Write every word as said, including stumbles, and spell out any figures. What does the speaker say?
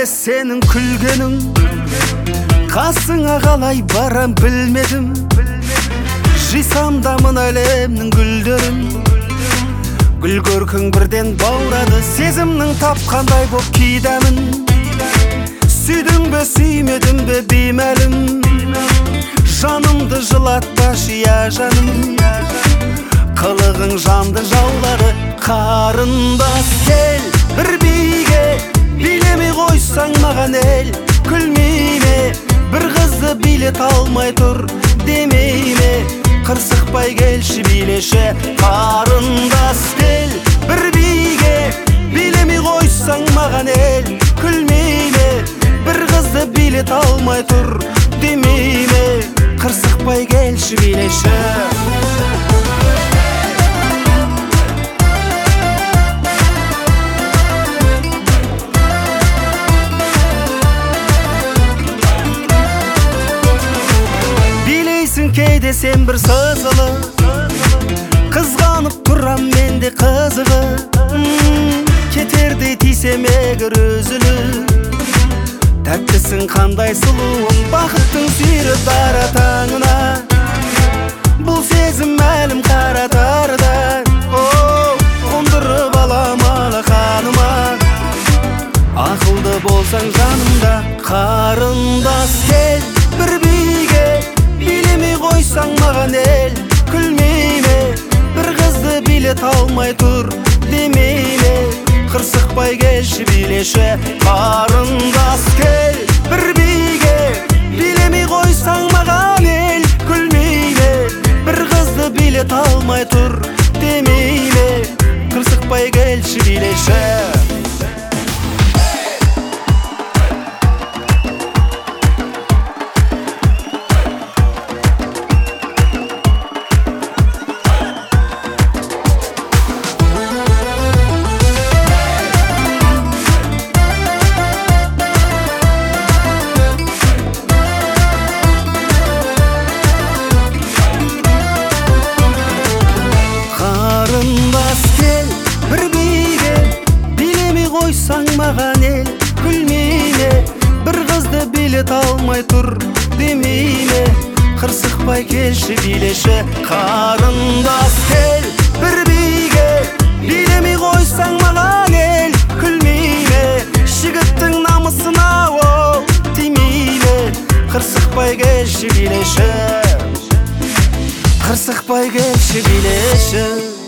элес сенің күлгенің, қасыңа қалай барам білмедім. Жисам да мына әлемнің гүлдерін, гүл көркің бірден баурады, сезімнің тапқандай боп кидәмін. Сүйдің бе сүймедім бе беймәлім, жанымды жылатпашы я жаным. Қылығың жанды жаулады, қарындас кел бір биге, билемей қойсаң маған ел күлмейме. Бір қызды билет алмай тұр демейме, қырсықпай келші билеші. Қарындас кел бір биге, билемей қойсаң маған ел күлмейме. Бір қызды билет алмай тұр демейме, қырсықпай келші билеші. Кейде сен бір сызылы, қызғанып тұрам менде қызығы. Кетердей тисем егер өзілі, тәттісің қандай сұлуың, бақыттың сүйрі дара таңына. Бұл сезім әлім қаратардан, қондырып аламалы қаныма. Ақылды болсаң жанымда, қарындас кел бір биге, билемей қойсаң маған ел күлмейме. Бір қызды билет алмай тұр демейме, қырсықпай келші билеші. Қарындас кел бір биге, билемей қойсаң маған ел күлмейме. Бір қызды билет алмай тұр демейме, қырсықпай келші билеші. Қойсаң маған ел күлмейме, бір қызды билет алмай тұр демейме, қырсықпай келші билеші. Қарындас кел бір биге, билемей қойсаң маған ел күлмейме. Жігіттің намысына ол тимейме, қырсықпай келші билеші. Қырсықпай келші билеші.